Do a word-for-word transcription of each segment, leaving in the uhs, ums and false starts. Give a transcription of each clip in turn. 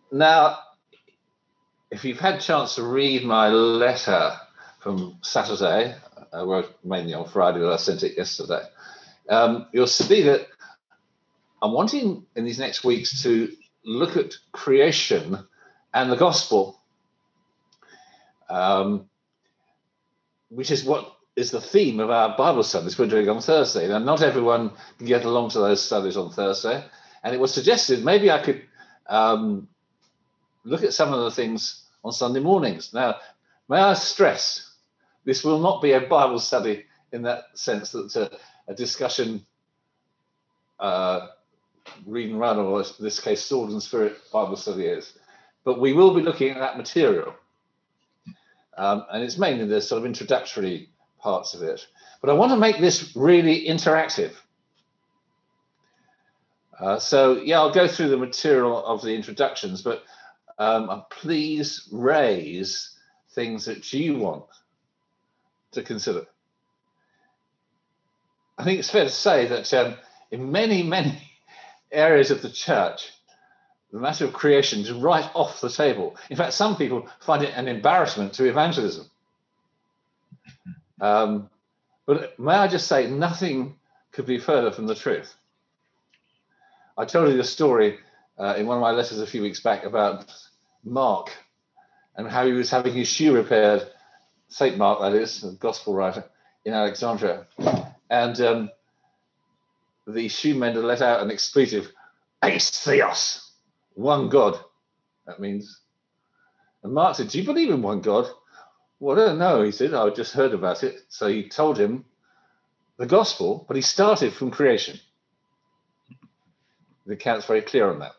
Now, if you've had a chance to read my letter from Saturday, I wrote mainly on Friday, but I sent it yesterday, um, you'll see that I'm wanting in these next weeks to look at creation and the gospel, um, which is what is the theme of our Bible studies we're doing on Thursday. Now, not everyone can get along to those studies on Thursday, and it was suggested maybe I could um, look at some of the things on Sunday mornings. Now, may I stress, this will not be a Bible study in that sense that a, a discussion, uh, read and run, or in this case, Sword and Spirit Bible study is. But we will be looking at that material. Um, and it's mainly the sort of introductory parts of it. But I want to make this really interactive. Uh, so, yeah, I'll go through the material of the introductions, but um, please raise things that you want to consider. I think it's fair to say that um, in many, many areas of the church, the matter of creation is right off the table. In fact, some people find it an embarrassment to evangelism. Um, but may I just say, nothing could be further from the truth. I told you the story uh, in one of my letters a few weeks back about Mark and how he was having his shoe repaired, Saint Mark, that is, the gospel writer, in Alexandria. And um, the shoe mender let out an expletive, "Eis Theos," one God, that means. And Mark said, "Do you believe in one God?" "Well, I don't know," he said, "I just heard about it." So he told him the gospel, but he started from creation. The account's very clear on that.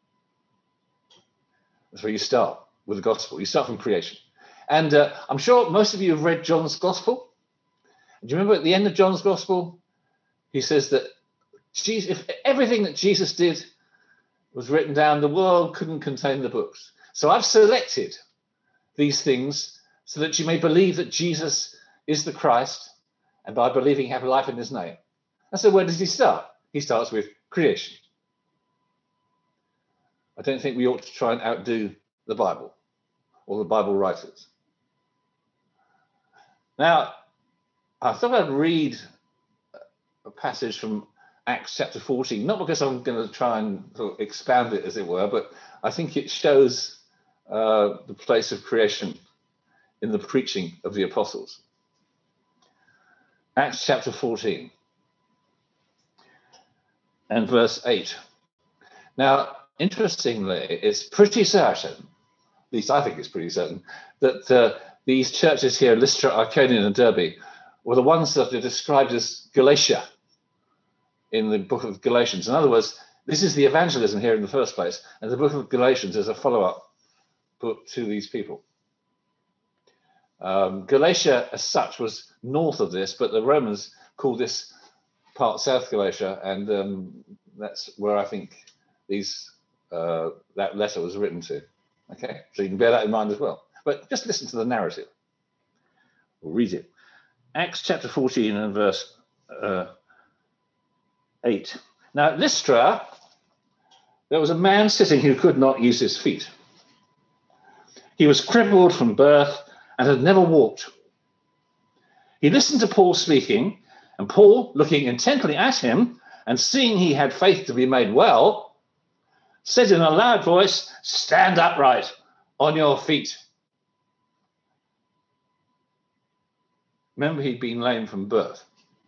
That's where you start, with the gospel. You start from creation. And uh, I'm sure most of you have read John's gospel. Do you remember at the end of John's gospel, he says that Jesus, if everything that Jesus did was written down, the world couldn't contain the books. So I've selected these things so that you may believe that Jesus is the Christ, and by believing have life in his name. And so where does he start? He starts with creation. I don't think we ought to try and outdo the Bible or the Bible writers. Now, I thought I'd read a passage from Acts chapter fourteen, not because I'm going to try and sort of expand it, as it were, but I think it shows uh, the place of creation in the preaching of the apostles. Acts chapter fourteen and verse eight. Now, interestingly, it's pretty certain, at least I think it's pretty certain, that uh, these churches here, Lystra, Iconium, and Derbe, were the ones that are described as Galatia in the book of Galatians. In other words, this is the evangelism here in the first place, and the book of Galatians is a follow-up book to these people. Um, Galatia, as such, was north of this, but the Romans called this part South Galatia, and um, that's where I think these uh, that letter was written to. Okay, so you can bear that in mind as well. But just listen to the narrative. We'll read it. Acts chapter fourteen and verse uh, eight. Now, at Lystra, there was a man sitting who could not use his feet. He was crippled from birth and had never walked. He listened to Paul speaking, and Paul, looking intently at him and seeing he had faith to be made well, said in a loud voice, "Stand upright on your feet." Remember, he'd been lame from birth.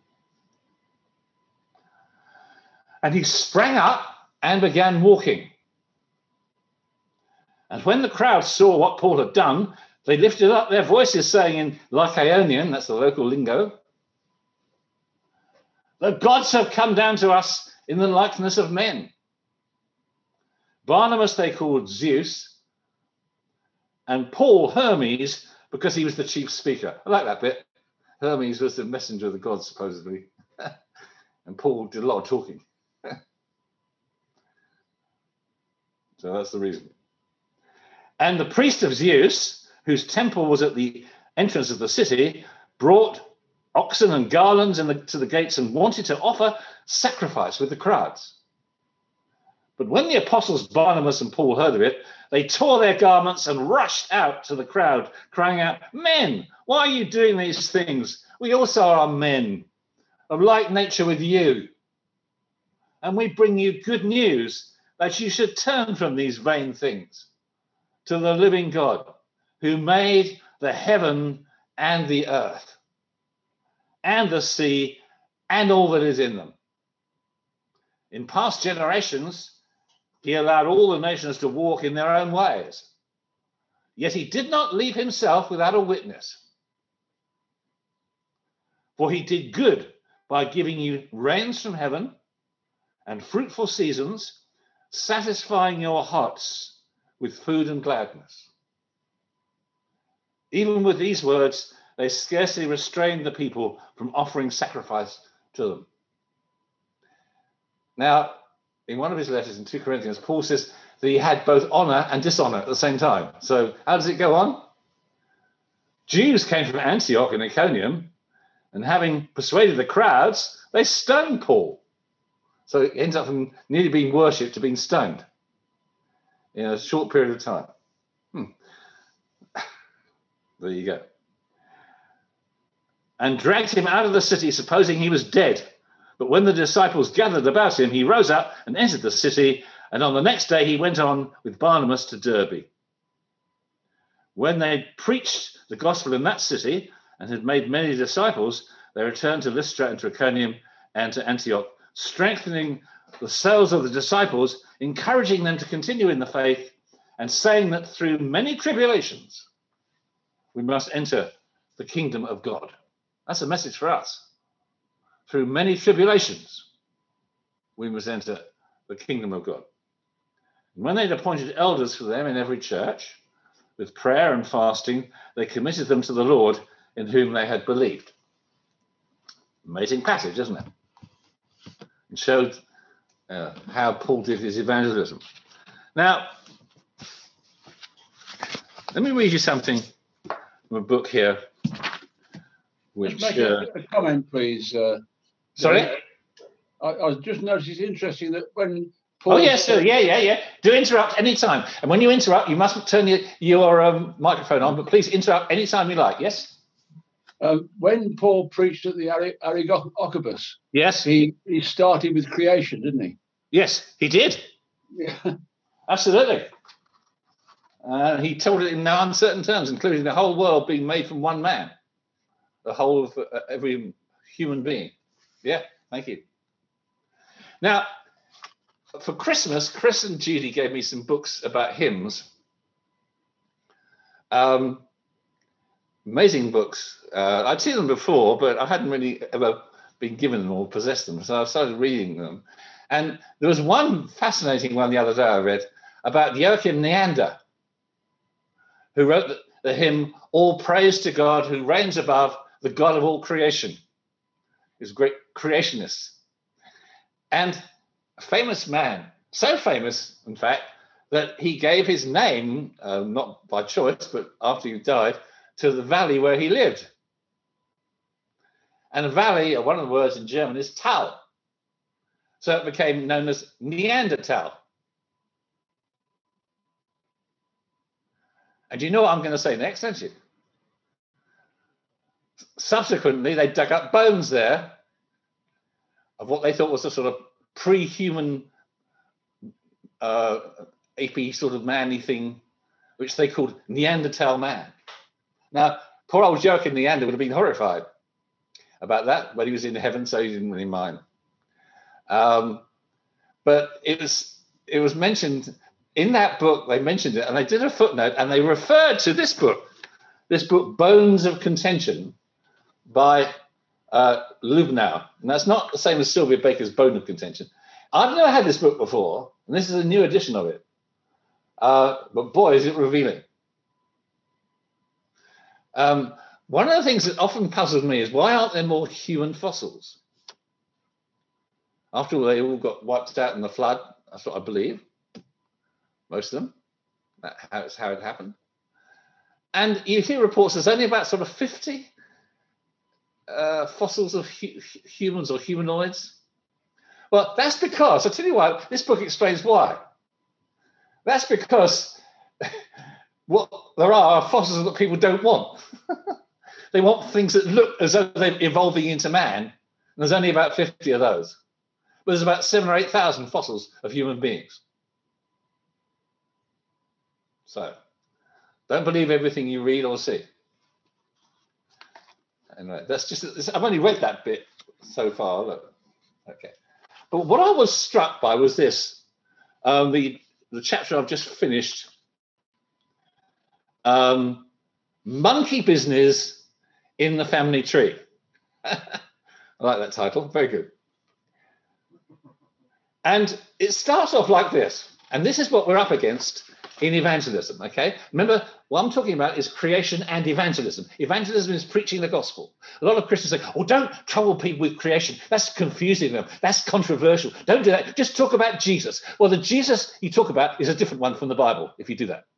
And he sprang up and began walking. And when the crowd saw what Paul had done, they lifted up their voices, saying in Lycaonian, that's the local lingo, "The gods have come down to us in the likeness of men." Barnabas they called Zeus, and Paul Hermes, because he was the chief speaker. I like that bit. Hermes was the messenger of the gods, supposedly. And Paul did a lot of talking. So that's the reason. And the priest of Zeus, whose temple was at the entrance of the city, brought oxen and garlands in the, to the gates and wanted to offer sacrifice with the crowds. But when the apostles Barnabas and Paul heard of it, they tore their garments and rushed out to the crowd, crying out, "Men, why are you doing these things? We also are men of like nature with you. And we bring you good news that you should turn from these vain things to the living God, who made the heaven and the earth and the sea and all that is in them. In past generations, he allowed all the nations to walk in their own ways. Yet he did not leave himself without a witness. For he did good by giving you rains from heaven and fruitful seasons, satisfying your hearts with food and gladness." Even with these words, they scarcely restrained the people from offering sacrifice to them. Now, in one of his letters in Second Corinthians, Paul says that he had both honor and dishonor at the same time. So how does it go on? Jews came from Antioch and Iconium, and having persuaded the crowds, they stoned Paul. So it ends up from nearly being worshipped to being stoned in a short period of time. Hmm. There you go. And dragged him out of the city, supposing he was dead. But when the disciples gathered about him, he rose up and entered the city, and on the next day he went on with Barnabas to Derbe. When they preached the gospel in that city and had made many disciples, they returned to Lystra and to Iconium and to Antioch, strengthening the souls of the disciples, encouraging them to continue in the faith, and saying that through many tribulations we must enter the kingdom of God. That's a message for us. Through many tribulations we must enter the kingdom of God. And when they'd appointed elders for them in every church, with prayer and fasting, they committed them to the Lord in whom they had believed. Amazing passage, isn't it? It showed uh, how Paul did his evangelism. Now, let me read you something from a book here. Which, just make uh, a, a comment, please. Uh, sorry? I, I just noticed it's interesting that when Paul... Oh, yes, sir. Yeah, yeah, yeah. Do interrupt any time. And when you interrupt, you mustn't turn your, your um, microphone on, but please interrupt any time you like. Yes? Um, when Paul preached at the Areopagus, yes, he, he started with creation, didn't he? Yes, he did. Yeah. Absolutely. Uh, he told it in no uncertain terms, including the whole world being made from one man, the whole of uh, every human being. Yeah, thank you. Now, for Christmas, Chris and Judy gave me some books about hymns. Um, amazing books. Uh, I'd seen them before, but I hadn't really ever been given them or possessed them. So I started reading them. And there was one fascinating one the other day I read about Joachim Neander, who wrote the, the hymn, "All Praise to God who reigns above, the God of all creation." He's a great creationist. And a famous man, so famous, in fact, that he gave his name, uh, not by choice, but after he died, to the valley where he lived. And a valley, or one of the words in German, is Tal. So it became known as Neanderthal. And you know what I'm going to say next, don't you? Subsequently, they dug up bones there of what they thought was a sort of pre-human, uh, apey sort of manly thing, which they called Neanderthal man. Now, poor old Joachim Neander would have been horrified about that, but he was in heaven, so he didn't really mind. Um, but it was it was mentioned in that book. They mentioned it, and they did a footnote, and they referred to this book, this book, Bones of Contention, by uh, Lubnau. And that's not the same as Sylvia Baker's Bone of Contention. I've never had this book before, and this is a new edition of it. Uh, but boy, is it revealing. Um, one of the things that often puzzles me is why aren't there more human fossils? After all, they all got wiped out in the flood. That's what I believe. Most of them. That's how it happened. And you hear reports there's only about sort of fifty uh, fossils of hu humans or humanoids. Well, that's because, I'll tell you why, this book explains why. That's because what there are fossils that people don't want. They want things that look as though they're evolving into man. And there's only about fifty of those. But there's about seven or eight thousand fossils of human beings. So don't believe everything you read or see. Anyway, that's just, I've only read that bit so far. Look. Okay. But what I was struck by was this, um, the, the chapter I've just finished, um, Monkey Business in the Family Tree. I like that title, very good. And it starts off like this, and this is what we're up against in evangelism, okay? Remember, what I'm talking about is creation and evangelism. Evangelism is preaching the gospel. A lot of Christians say, oh, don't trouble people with creation. That's confusing them. That's controversial. Don't do that. Just talk about Jesus. Well, the Jesus you talk about is a different one from the Bible, if you do that.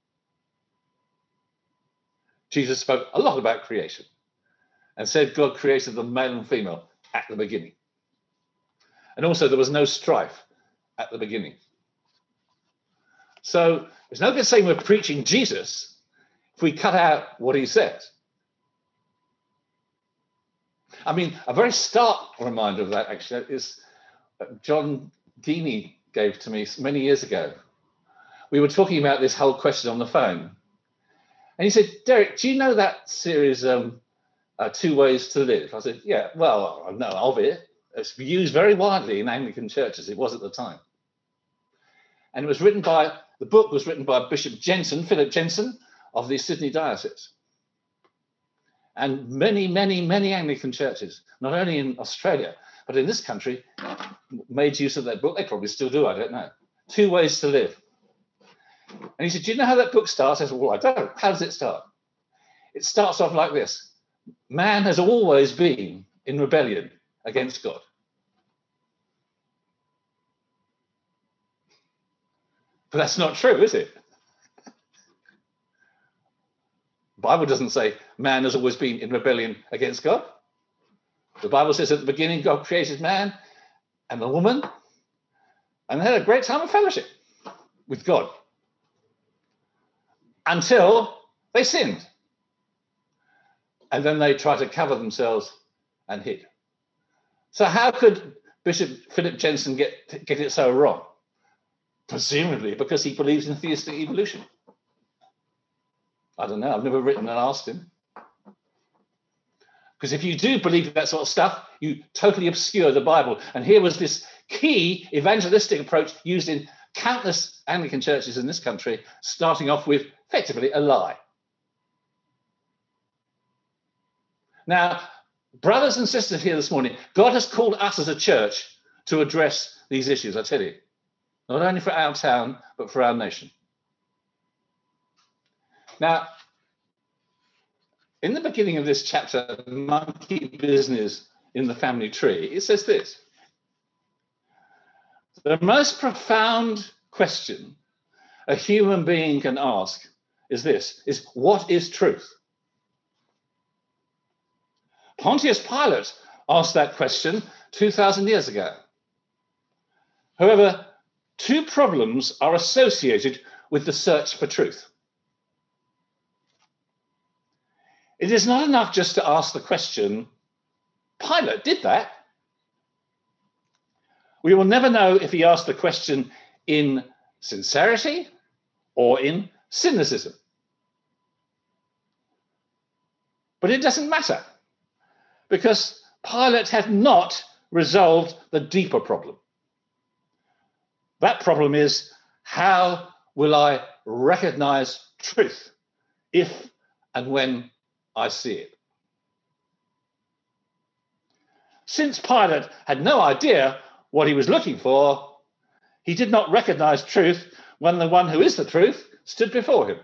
Jesus spoke a lot about creation and said God created them male and female at the beginning. And also there was no strife at the beginning. So there's no good saying we're preaching Jesus if we cut out what he says. I mean, a very stark reminder of that actually is John Deeney gave to me many years ago. We were talking about this whole question on the phone. And he said, Derek, do you know that series, um, uh, Two Ways to Live? I said, yeah, well, I know of it. It's used very widely in Anglican churches. It was at the time. And it was written by, the book was written by Bishop Jensen, Philip Jensen, of the Sydney Diocese. And many, many, many Anglican churches, not only in Australia, but in this country, made use of that book. They probably still do, I don't know. Two Ways to Live. And he said, do you know how that book starts? I said, well, I don't. How does it start? It starts off like this. Man has always been in rebellion against God. But that's not true, is it? The Bible doesn't say man has always been in rebellion against God. The Bible says at the beginning, God created man and the woman, and they had a great time of fellowship with God until they sinned. And then they tried to cover themselves and hid. So how could Bishop Philip Jensen get, get it so wrong? Presumably because he believes in theistic evolution. I don't know. I've never written and asked him. Because if you do believe that sort of stuff, you totally obscure the Bible. And here was this key evangelistic approach used in countless Anglican churches in this country, starting off with effectively a lie. Now, brothers and sisters here this morning, God has called us as a church to address these issues, I tell you. Not only for our town, but for our nation. Now, in the beginning of this chapter, Monkey Business in the Family Tree, it says this. The most profound question a human being can ask is this, is what is truth? Pontius Pilate asked that question two thousand years ago. However, two problems are associated with the search for truth. It is not enough just to ask the question, Pilate did that. We will never know if he asked the question in sincerity or in cynicism. But it doesn't matter, because Pilate had not resolved the deeper problem. That problem is, how will I recognize truth if and when I see it? Since Pilate had no idea what he was looking for, he did not recognize truth when the one who is the truth stood before him.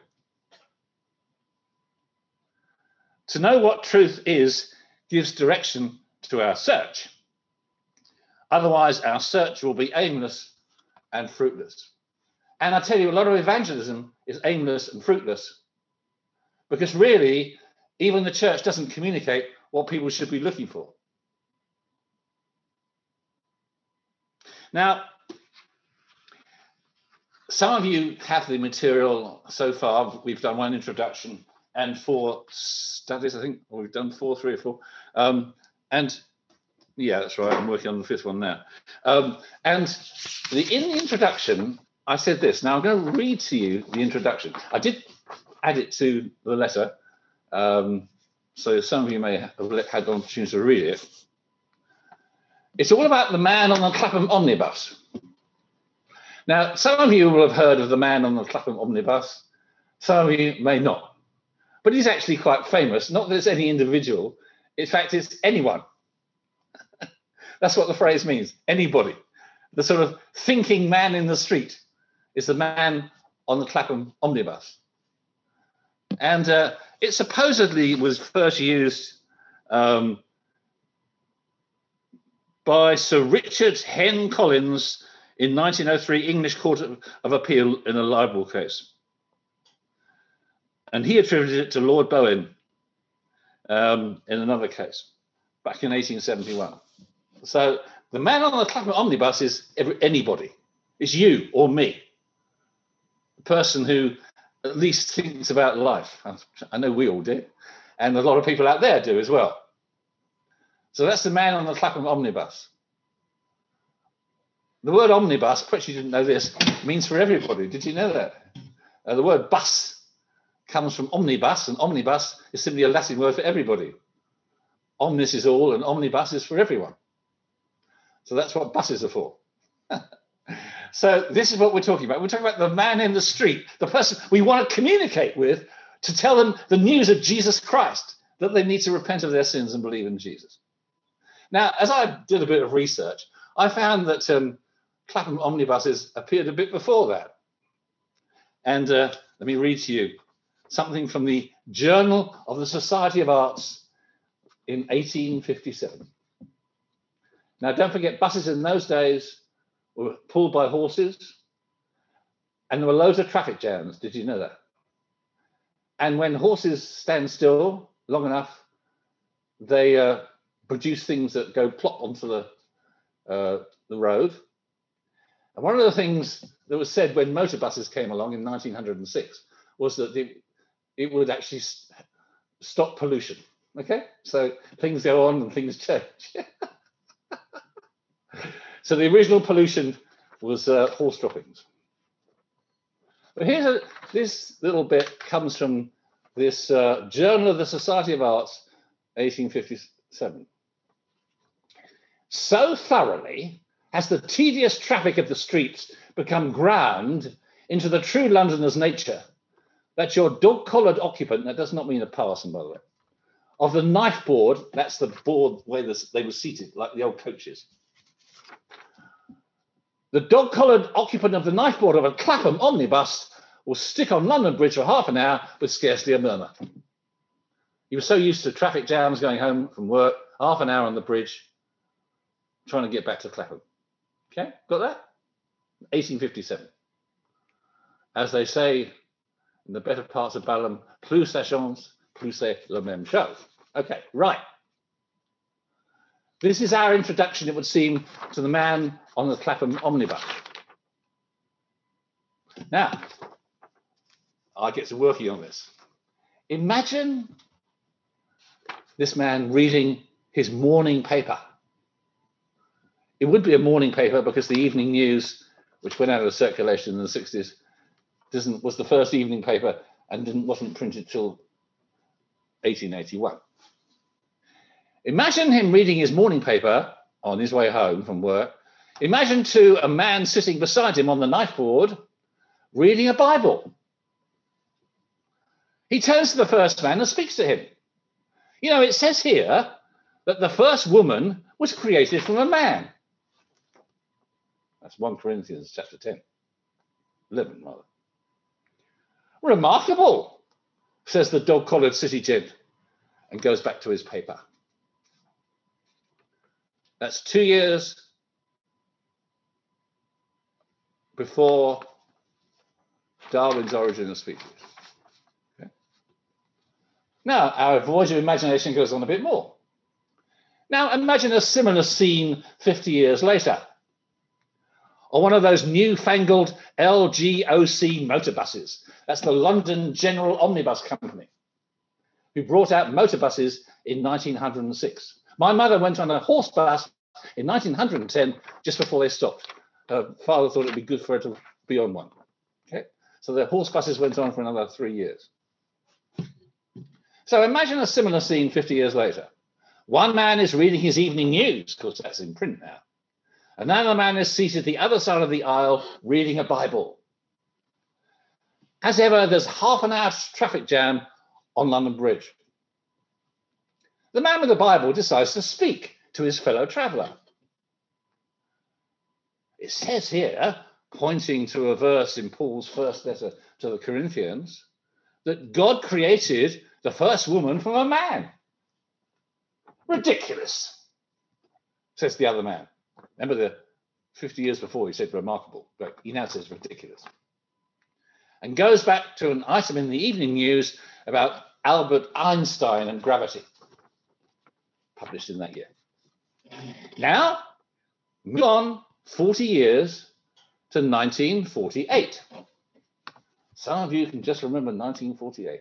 To know what truth is gives direction to our search. Otherwise, our search will be aimless and fruitless. And I tell you, a lot of evangelism is aimless and fruitless because really, even the church doesn't communicate what people should be looking for. Now, some of you have the material so far. We've done one introduction and four studies, I think, or we've done four, three or four. Um, and yeah, that's right, I'm working on the fifth one now. Um, and the, in the introduction, I said this. Now I'm going to read to you the introduction. I did add it to the letter, um, so some of you may have had the opportunity to read it. It's all about the man on the Clapham omnibus. Now, some of you will have heard of the man on the Clapham omnibus. Some of you may not. But he's actually quite famous. Not that it's any individual. In fact, it's anyone. That's what the phrase means, anybody. The sort of thinking man in the street is the man on the Clapham omnibus. And uh, it supposedly was first used um, by Sir Richard Hen Collins in nineteen oh three English Court of, of Appeal in a libel case. And he attributed it to Lord Bowen um, in another case back in eighteen seventy-one. So the man on the Clapham omnibus is every, anybody. It's you or me, the person who at least thinks about life. I know we all do, and a lot of people out there do as well. So that's the man on the Clapham omnibus. The word omnibus, perhaps you didn't know this, means for everybody. Did you know that? Uh, the word bus comes from omnibus, and omnibus is simply a Latin word for everybody. Omnis is all, and omnibus is for everyone. So that's what buses are for. So this is what we're talking about. We're talking about the man in the street, the person we want to communicate with to tell them the news of Jesus Christ, that they need to repent of their sins and believe in Jesus. Now, as I did a bit of research, I found that um, Clapham omnibuses appeared a bit before that. And uh, let me read to you something from the Journal of the Society of Arts in eighteen fifty-seven. Now, don't forget, buses in those days were pulled by horses, and there were loads of traffic jams. Did you know that? And when horses stand still long enough, they uh, produce things that go plop onto the, uh, the road. And one of the things that was said when motor buses came along in nineteen oh six was that it, it would actually st- stop pollution. Okay, so things go on and things change. So the original pollution was uh, horse droppings. But here's a, this little bit comes from this uh, Journal of the Society of Arts, eighteen fifty-seven. So thoroughly has the tedious traffic of the streets become ground into the true Londoner's nature that your dog-collared occupant, that does not mean a parson, by the way, of the knife board, that's the board where they were seated, like the old coaches. The dog-collared occupant of the knife board of a Clapham omnibus will stick on London Bridge for half an hour with scarcely a murmur. He was so used to traffic jams going home from work, half an hour on the bridge, trying to get back to Clapham. Okay, got that? eighteen fifty-seven. As they say in the better parts of Balham, plus ça change, plus c'est la même chose. Okay, right. This is our introduction, it would seem, to the man on the Clapham omnibus. Now, I get to working on this. Imagine this man reading his morning paper. It would be a morning paper because the Evening News, which went out of circulation in the sixties, doesn't, was the first evening paper and didn't, wasn't printed till eighteen eighty-one. Imagine him reading his morning paper on his way home from work. Imagine too a man sitting beside him on the knife board reading a Bible. He turns to the first man and speaks to him. You know, it says here that the first woman was created from a man. That's First Corinthians chapter ten, eleven rather. Remarkable, says the dog-collared city gent, and goes back to his paper. That's two years before Darwin's Origin of Species. Okay. Now, our voyage of imagination goes on a bit more. Now, imagine a similar scene fifty years later. or one of those newfangled L G O C motor buses. That's the London General Omnibus Company, who brought out motor buses in nineteen oh six. My mother went on a horse bus in nineteen ten, just before they stopped. Her father thought it'd be good for her to be on one. Okay, so the horse buses went on for another three years. So imagine a similar scene fifty years later. One man is reading his evening news, of course that's in print now. Another man is seated the other side of the aisle reading a Bible. As ever, there's half an hour traffic jam on London Bridge. The man with the Bible decides to speak to his fellow traveller. It says here, pointing to a verse in Paul's first letter to the Corinthians, that God created the first woman from a man. Ridiculous, says the other man. Remember the fifty years before he said remarkable, but he now says ridiculous. And goes back to an item in the evening news about Albert Einstein and gravity, published in that year. Now, move on forty years to nineteen forty-eight. Some of you can just remember nineteen forty-eight.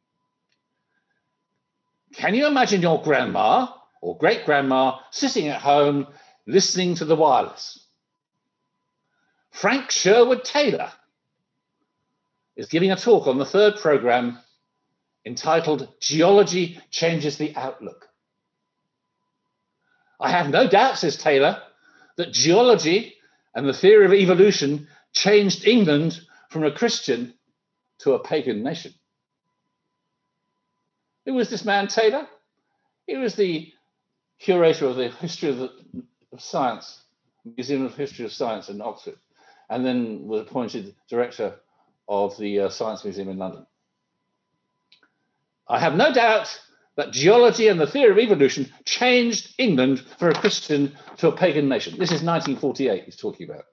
Can you imagine your grandma or great-grandma sitting at home listening to the wireless? Frank Sherwood Taylor is giving a talk on the third program entitled Geology Changes the Outlook. I have no doubt, says Taylor, that geology and the theory of evolution changed England from a Christian to a pagan nation. Who was this man, Taylor? He was the curator of the History of, the, of Science, Museum of History of Science in Oxford, and then was appointed director of the uh, Science Museum in London. I have no doubt that geology and the theory of evolution changed England from a Christian to a pagan nation. This is nineteen forty-eight he's talking about.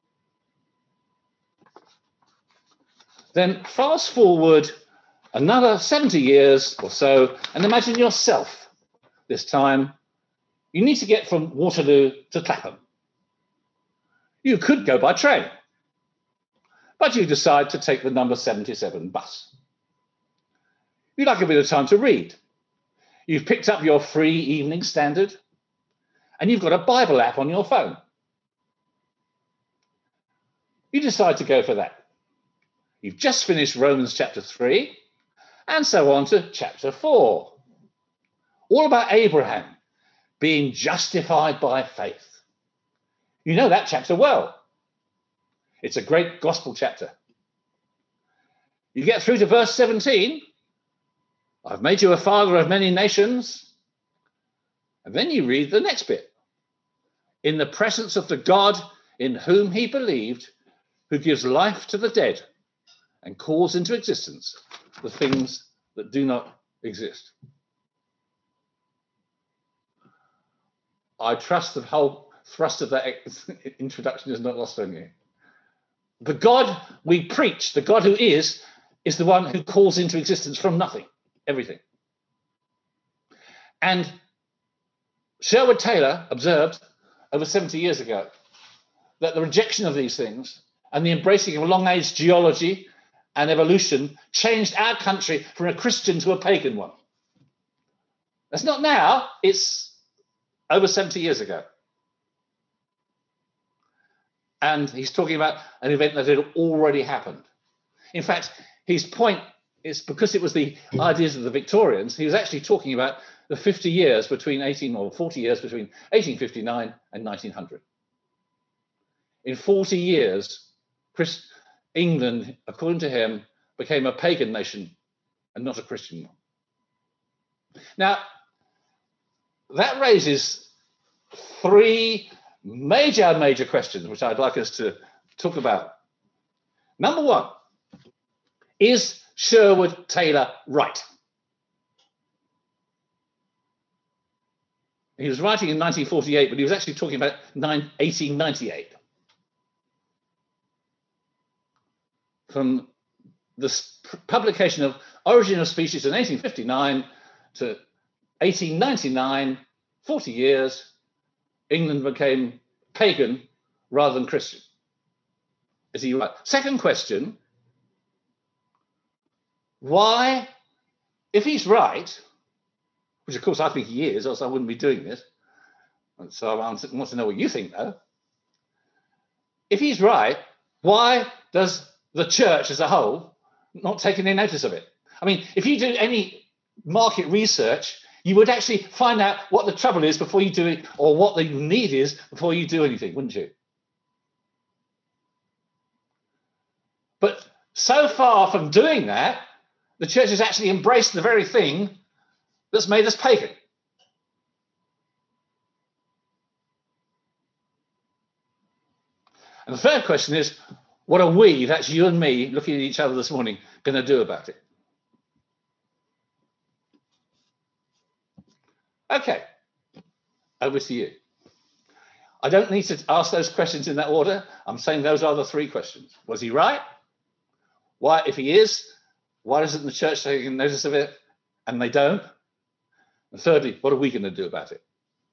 Then fast forward another seventy years or so, and imagine yourself this time. You need to get from Waterloo to Clapham. You could go by train, but you decide to take the number seventy-seven bus. You'd like a bit of time to read. You've picked up your free Evening Standard, and you've got a Bible app on your phone. You decide to go for that. You've just finished Romans chapter three, and so on to chapter four. All about Abraham being justified by faith. You know that chapter well. It's a great gospel chapter. You get through to verse seventeen. I've made you a father of many nations. And then you read the next bit. In the presence of the God in whom he believed, who gives life to the dead and calls into existence the things that do not exist. I trust the whole thrust of that introduction is not lost on you. The God we preach, the God who is, is the one who calls into existence from nothing, everything. And Sherwood Taylor observed over seventy years ago that the rejection of these things and the embracing of long-age geology and evolution changed our country from a Christian to a pagan one. That's not now, it's over seventy years ago. And he's talking about an event that had already happened. In fact, his point is because it was the ideas of the Victorians, he was actually talking about the fifty years between eighteen or forty years between eighteen fifty-nine and nineteen hundred. In forty years, Christ, England, according to him, became a pagan nation and not a Christian one. Now, that raises three major, major questions, which I'd like us to talk about. Number one, is Sherwood Taylor right? He was writing in nineteen forty-eight, but he was actually talking about eighteen ninety-eight. From the publication of Origin of Species in eighteen fifty-nine to eighteen ninety-nine, forty years, England became pagan rather than Christian. Is he right? Second question, why, if he's right, which of course I think he is, else I wouldn't be doing this. And so I want to know what you think, though. If he's right, why does the church as a whole not take any notice of it? I mean, if you do any market research, you would actually find out what the trouble is before you do it, or what the need is before you do anything, wouldn't you? But so far from doing that, the church has actually embraced the very thing that's made us pagan. And the third question is, what are we, that's you and me, looking at each other this morning, going to do about it? Okay, over to you. I don't need to ask those questions in that order. I'm saying those are the three questions. Was he right? Why, if he is, why doesn't the church take notice of it? And they don't. And thirdly, what are we going to do about it?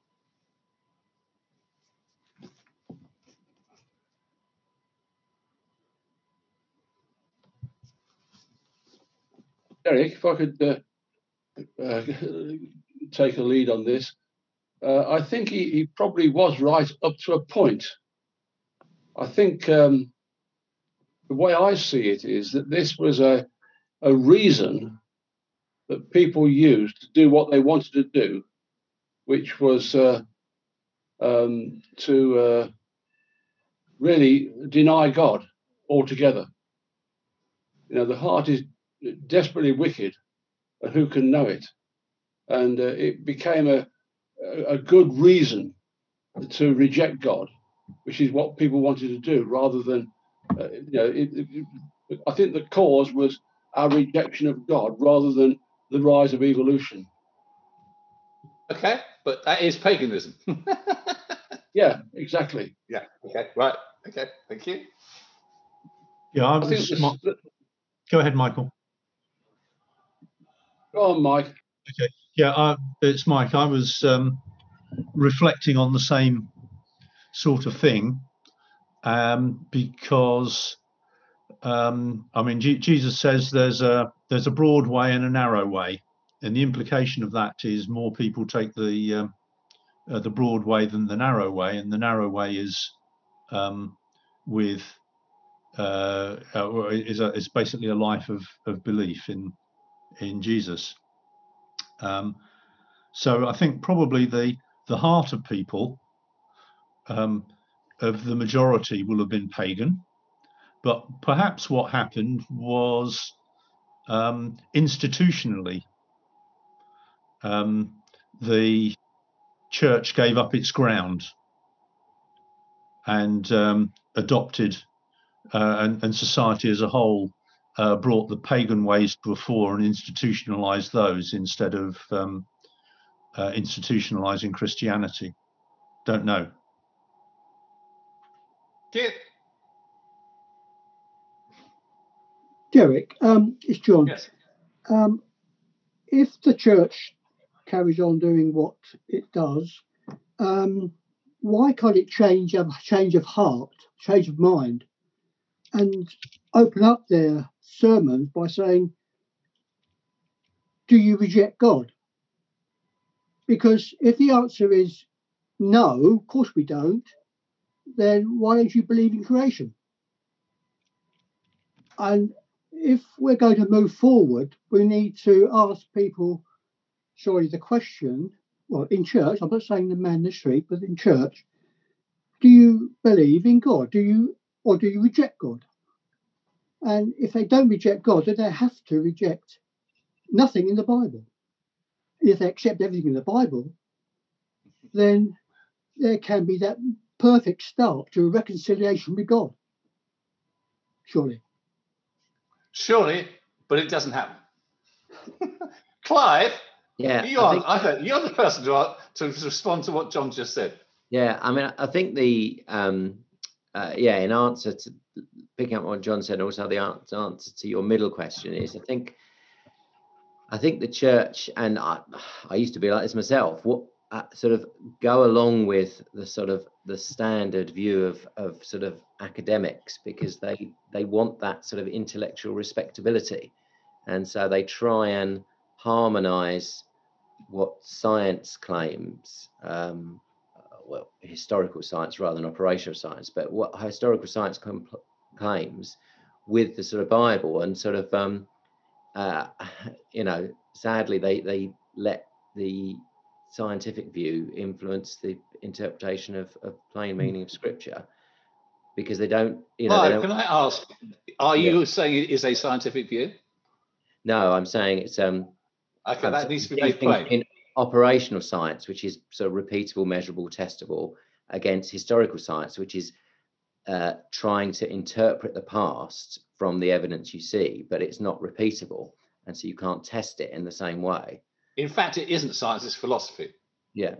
Eric, if I could uh, uh, take a lead on this, uh, I think he, he probably was right up to a point. I think um, the way I see it is that this was a, a reason that people used to do what they wanted to do, which was uh, um, to uh, really deny God altogether. You know, the heart is desperately wicked, and who can know it? And uh, it became a, a good reason to reject God, which is what people wanted to do, rather than, uh, you know, it, it, I think the cause was our rejection of God rather than the rise of evolution. Okay, but that is paganism. Yeah, exactly. Yeah, okay, right. Okay, thank you. Yeah, I I was, think the, the, go ahead, Michael. Go on, Mike. Okay, yeah, I, it's Mike. I was um, reflecting on the same sort of thing um, because, um, I mean, G Jesus says there's a there's a broad way and a narrow way, and the implication of that is more people take the um, uh, the broad way than the narrow way, and the narrow way is um, with uh, uh, is a, is basically a life of of belief in in Jesus. Um, so I think probably the the heart of people, um, of the majority, will have been pagan, but perhaps what happened was um, institutionally um, the church gave up its ground and um, adopted, uh, and, and society as a whole uh, brought the pagan ways to the fore and institutionalized those instead of um, uh, institutionalizing Christianity. Don't know. Yeah. Derek, um, it's John. Yes. Um, if the church carries on doing what it does, um, why can't it change a change of heart, change of mind, and open up their sermons by saying, do you reject God? Because if the answer is no, of course we don't, then why don't you believe in creation? And if we're going to move forward, we need to ask people, surely the question, well, in church, I'm not saying the man in the street, but in church, do you believe in God? Do you, or do you reject God? And if they don't reject God, then they have to reject nothing in the Bible. If they accept everything in the Bible, then there can be that perfect start to a reconciliation with God. Surely. Surely, but it doesn't happen. Clive, yeah, you I are, think, I think you're the person to, to respond to what John just said. yeah, I mean, I think the, um, uh, yeah, in answer to picking up what John said, also the answer, answer to your middle question is, I think, I think the church, and I, I used to be like this myself, what uh, sort of go along with the sort of the standard view of of sort of academics, because they they want that sort of intellectual respectability, and so they try and harmonize what science claims, um, uh, well, historical science rather than operational science, but what historical science compl- claims with the sort of Bible, and sort of um, uh, you know, sadly they they let the scientific view influence the interpretation of, of plain meaning of Scripture, because they don't, you know, they Mike, don't. can I ask, are Yeah. you saying it is a scientific view? No, I'm saying it's um. Okay, I'm that saying needs to be these made things plain. in operational science, which is sort of repeatable, measurable, testable, against historical science, which is uh, trying to interpret the past from the evidence you see, but it's not repeatable, and so you can't test it in the same way. In fact, it isn't science, it's philosophy. Yeah.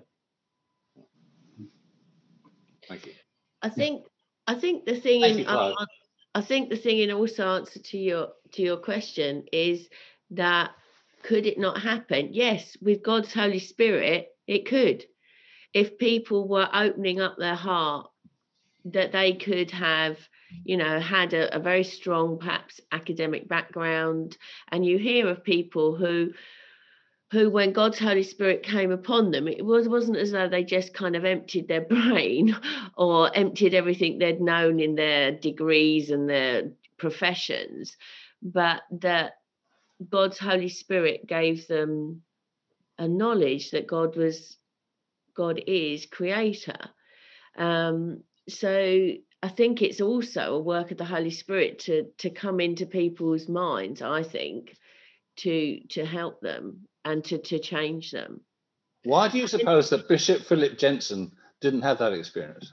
Thank you. I think I think the thing Thank in you, Clive. uh, I think the thing in also answer to your to your question is that could it not happen? Yes, with God's Holy Spirit, it could. If people were opening up their heart, that they could have, you know, had a, a very strong, perhaps academic background, and you hear of people who who when God's Holy Spirit came upon them, it was, wasn't as though they just kind of emptied their brain or emptied everything they'd known in their degrees and their professions, but that God's Holy Spirit gave them a knowledge that God was, God is creator. Um, so I think it's also a work of the Holy Spirit to to come into people's minds, I think, to to help them and to to change them. Why do you suppose that Bishop Philip Jensen didn't have that experience?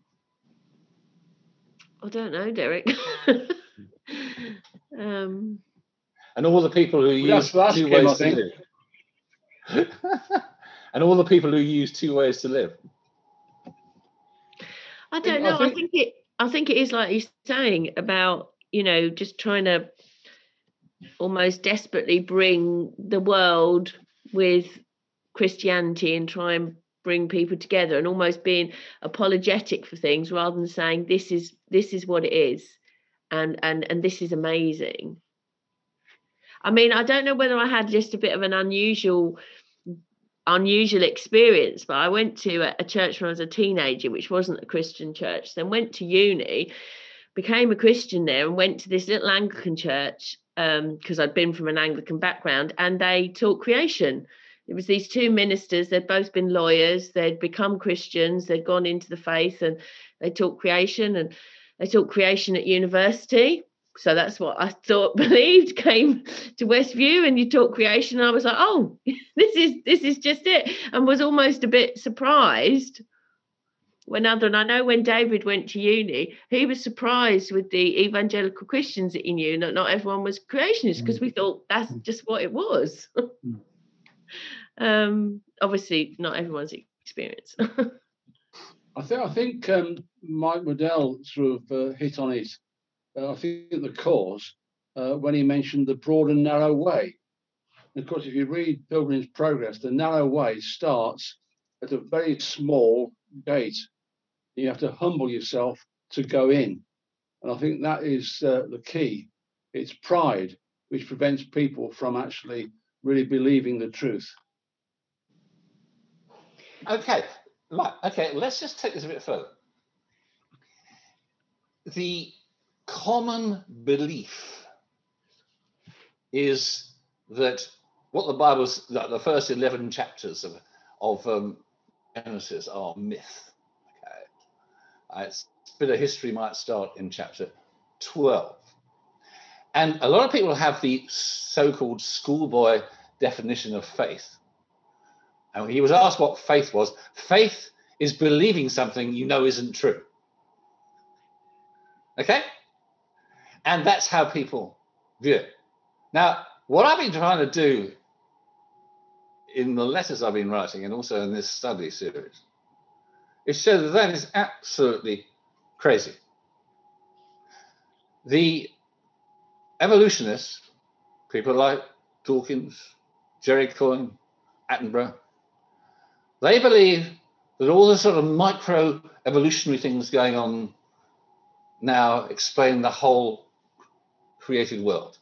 I don't know, Derek. um, And all the people who We'd use have to ask two him, I ways to think. live. And all the people who use two ways to live. I I don't know. I think- think it. I think it is like you're saying about, you know, just trying to almost desperately bring the world with Christianity and try and bring people together, and almost being apologetic for things rather than saying this is this is what it is, and and and this is amazing. I mean, I don't know whether I had just a bit of an unusual unusual experience, but I went to a, a church when I was a teenager, which wasn't a Christian church, then went to uni, became a Christian there, and went to this little Anglican church because um, I'd been from an Anglican background, and they taught creation. It was these two ministers, they'd both been lawyers, they'd become Christians, they'd gone into the faith, and they taught creation, and they taught creation at university. So that's what I thought, believed, came to Westview, and you taught creation. And I was like, oh, this is this is just it, and was almost a bit surprised when other, and I know when David went to uni, he was surprised with the evangelical Christians that he knew, that not everyone was creationists, because we thought that's just what it was. um, obviously, not everyone's experience. I think I think um, Mike Waddell sort of uh, hit on it. Uh, I think the cause uh, when he mentioned the broad and narrow way. And of course, if you read Pilgrim's Progress, the narrow way starts at a very small gate. You have to humble yourself to go in, and I think that is uh, the key. It's pride which prevents people from actually really believing the truth. Okay, right. Okay, let's just take this a bit further. The common belief is that what the Bible's, the first eleven chapters of, of um, Genesis are myth. Okay, it's, a bit of history might start in chapter twelve. And a lot of people have the so-called schoolboy definition of faith. And he was asked what faith was. Faith is believing something you know isn't true. Okay? And that's how people view it. Now, what I've been trying to do in the letters I've been writing, and also in this study series, is show that that is absolutely crazy. The evolutionists, people like Dawkins, Jerry Coyne, Attenborough, They believe that all the sort of micro evolutionary things going on now explain the whole created world.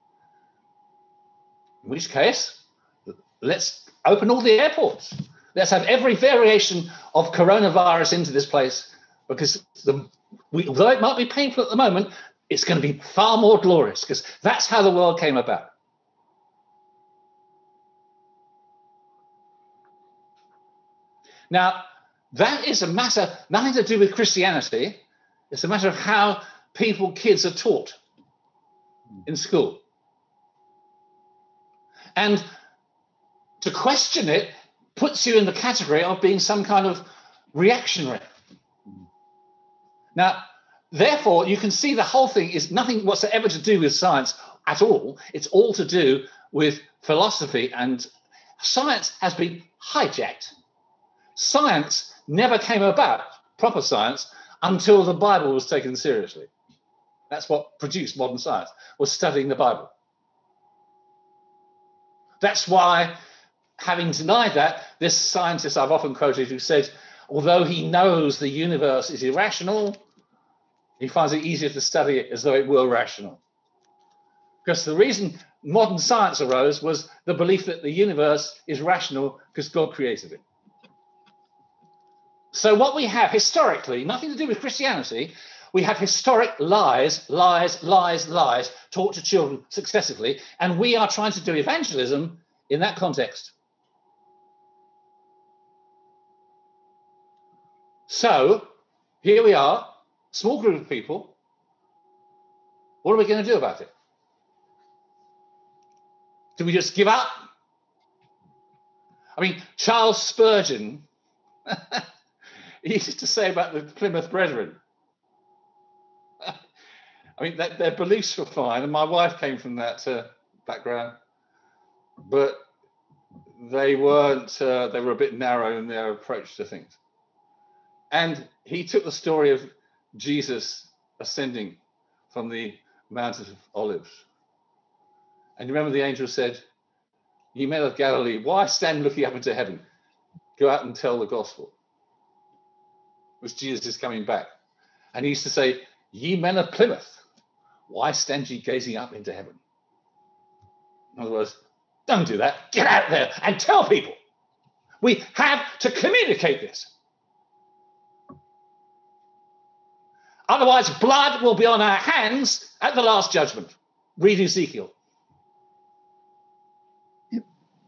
In which case, let's open all the airports. Let's have every variation of coronavirus into this place, because the, we, although it might be painful at the moment, it's going to be far more glorious, because that's how the world came about. Now, that is a matter, nothing to do with Christianity. It's a matter of how people, kids are taught in school. And to question it puts you in the category of being some kind of reactionary. Now, therefore, you can see the whole thing is nothing whatsoever to do with science at all. It's all to do with philosophy, and science has been hijacked. Science never came about, proper science, until the Bible was taken seriously. That's what produced modern science, was studying the Bible. That's why, having denied that, this scientist I've often quoted who said, although he knows the universe is irrational, he finds it easier to study it as though it were rational. Because the reason modern science arose was the belief that the universe is rational because God created it. So what we have historically, nothing to do with Christianity, we have historic lies, lies, lies, lies taught to children successively, and we are trying to do evangelism in that context. So here we are, small group of people. What are we going to do about it? Do we just give up? I mean, Charles Spurgeon, he used to say about the Plymouth Brethren, I mean, that, their beliefs were fine, and my wife came from that uh, background, but they weren't, uh, they were a bit narrow in their approach to things. And he took the story of Jesus ascending from the Mount of Olives. And you remember the angel said, "Ye men of Galilee, why stand looking up into heaven? Go out and tell the gospel." Which Jesus is coming back. And he used to say, "Ye men of Plymouth, why stand ye gazing up into heaven?" In other words, don't do that. Get out there and tell people. We have to communicate this. Otherwise, blood will be on our hands at the last judgment. Read Ezekiel. Yep.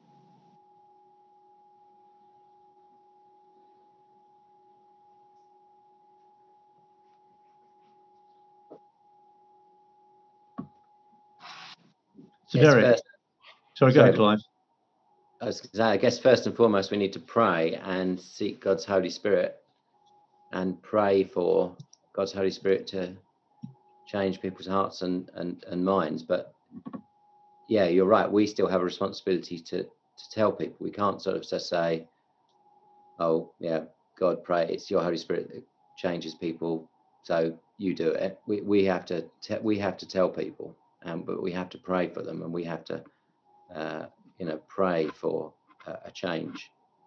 So Yes, Derek, first, sorry, go ahead, sorry. Clive. I was gonna say, I guess first and foremost, we need to pray and seek God's Holy Spirit and pray for God's Holy Spirit to change people's hearts and, and, and minds. But yeah, you're right. We still have a responsibility to, to tell people. We can't sort of just say, oh, yeah, God, pray. It's your Holy Spirit that changes people, so you do it. We, we have to te- we have to tell people, um, but we have to pray for them, and we have to uh, you know, pray for a, a change.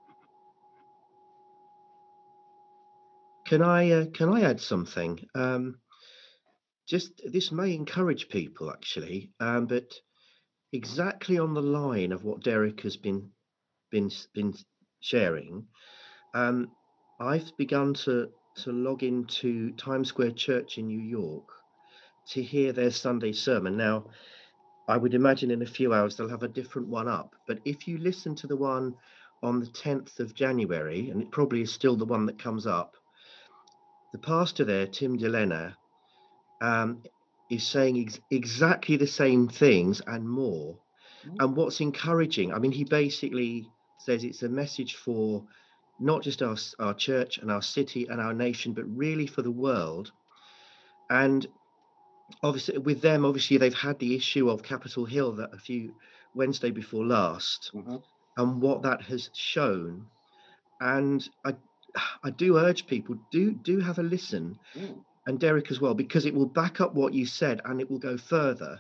Can I uh, can I add something? Um, just this may encourage people actually, um, but exactly on the line of what Derek has been been been sharing, um, I've begun to to log into Times Square Church in New York to hear their Sunday sermon. Now, I would imagine in a few hours they'll have a different one up, but if you listen to the one on the tenth of January, and it probably is still the one that comes up, the pastor there, Tim Delena, um, is saying ex- exactly the same things and more. And what's encouraging, I mean, he basically says it's a message for not just our, our church and our city and our nation, but really for the world. And obviously with them, obviously they've had the issue of Capitol Hill that a few Wednesday before last, mm-hmm. and what that has shown. And I I do urge people, do do have a listen, mm. and Derek as well, because it will back up what you said and it will go further.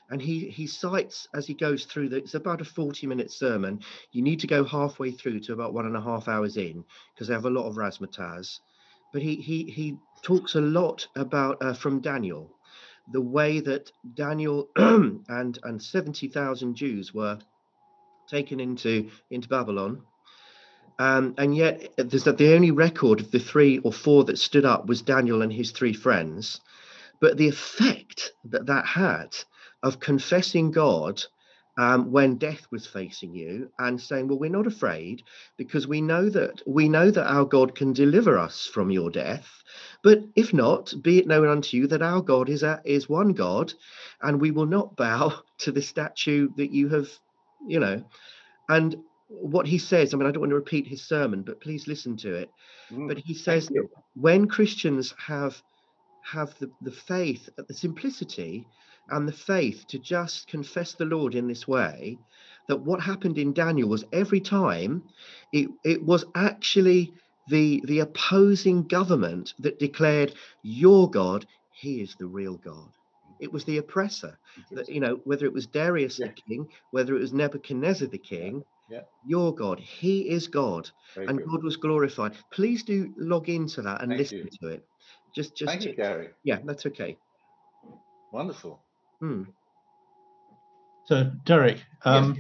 And he he cites, as he goes through the, it's about a forty minute sermon. You need to go halfway through to about one and a half hours in, because they have a lot of razzmatazz. But he he he talks a lot about uh, from Daniel, the way that Daniel and and seventy thousand Jews were taken into into Babylon. Um, and yet there's that the only record of the three or four that stood up was Daniel and his three friends. But the effect that that had of confessing God um, when death was facing you and saying, well, we're not afraid, because we know that we know that our God can deliver us from your death. But if not, be it known unto you that our God is a, is one God, and we will not bow to the statue that you have, you know. And what he says, I mean, I don't want to repeat his sermon, but please listen to it. Mm, But he says thank you. that when Christians have have the, the faith, the simplicity and the faith to just confess the Lord in this way, that what happened in Daniel was every time it, it was actually the, the opposing government that declared, your God, he is the real God. It was the oppressor, that, you know, whether it was Darius Yeah. the king, whether it was Nebuchadnezzar the king, Yeah. your God, he is God, Very and good. God was glorified. Please do log into that and Thank listen you. to it. Just, just, Thank you, Gary. yeah, that's okay. Wonderful. Hmm. So, Derek, um,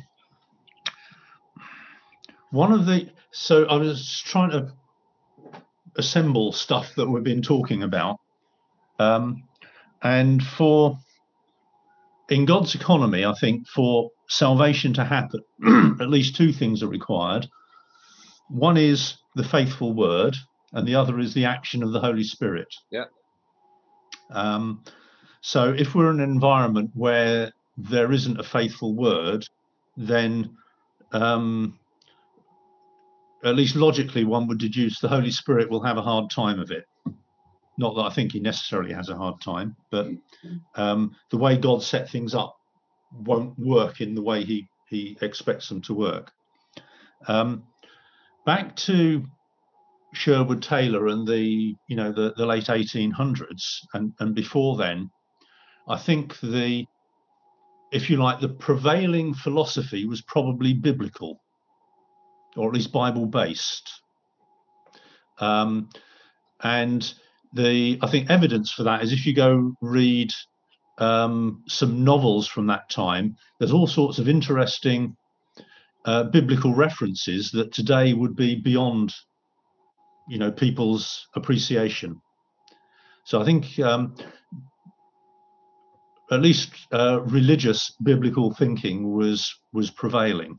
one of the, so I was trying to assemble stuff that we've been talking about. Um, and for, in God's economy, I think for salvation to happen, at least two things are required. One is the faithful word, and the other is the action of the Holy Spirit. Yeah. Um, so if we're in an environment where there isn't a faithful word, then um, at least logically one would deduce the Holy Spirit will have a hard time of it. Not that I think he necessarily has a hard time, but um, the way God set things up won't work in the way he, he expects them to work. Um, back to Sherwood Taylor and the, you know, the, the late eighteen hundreds and, and before then, I think the, if you like, the prevailing philosophy was probably biblical, or at least Bible based. Um, and the, I think evidence for that is if you go read um, some novels from that time, there's all sorts of interesting uh, biblical references that today would be beyond, you know, people's appreciation. So I think um, at least uh, religious biblical thinking was was prevailing.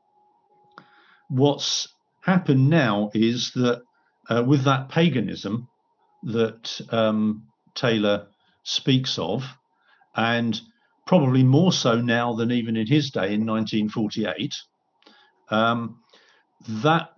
What's happened now is that uh, with that paganism that um, Taylor speaks of, and probably more so now than even in his day in nineteen forty-eight, um, that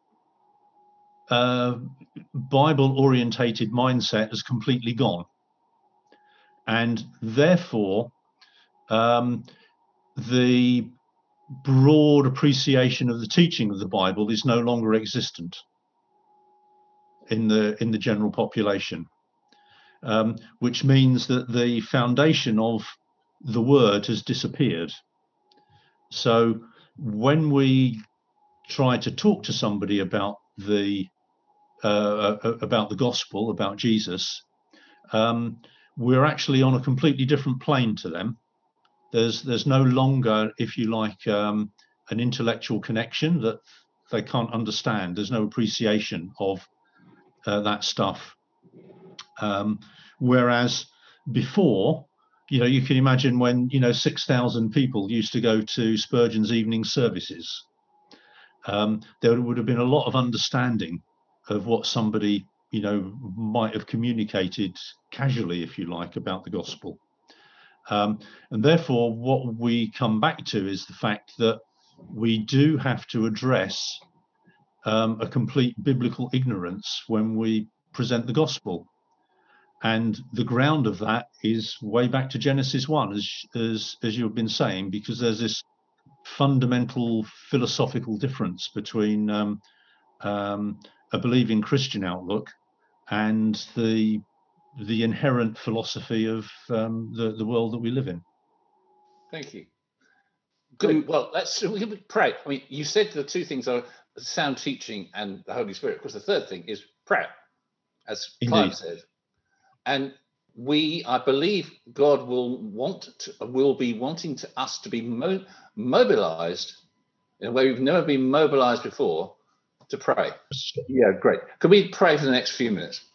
uh, Bible-orientated mindset has completely gone. And therefore, um, the broad appreciation of the teaching of the Bible is no longer existent in the in the general population, um, which means that the foundation of the word has disappeared. So when we try to talk to somebody about the uh, about the gospel, about Jesus, um, we're actually on a completely different plane to them. There's there's no longer, if you like, um, an intellectual connection that they can't understand. There's no appreciation of uh, that stuff. Um, whereas before, you know, you can imagine when, you know, six thousand people used to go to Spurgeon's evening services, um, there would have been a lot of understanding of what somebody, you know, might have communicated casually, if you like, about the gospel. Um, and therefore, what we come back to is the fact that we do have to address um, a complete biblical ignorance when we present the gospel. And the ground of that is way back to Genesis one, as, as, as you've been saying, because there's this fundamental philosophical difference between um, um, a believing Christian outlook and the the inherent philosophy of um, the, the world that we live in. Thank you. Good. Um, Well, let's we can pray. I mean, you said the two things are sound teaching and the Holy Spirit. Of course, the third thing is prayer, as Clive Indeed. said. And we, I believe, God will want to, will be wanting to us to be mo mobilized in a way we've never been mobilized before to pray. Yeah, great. Could we pray for the next few minutes?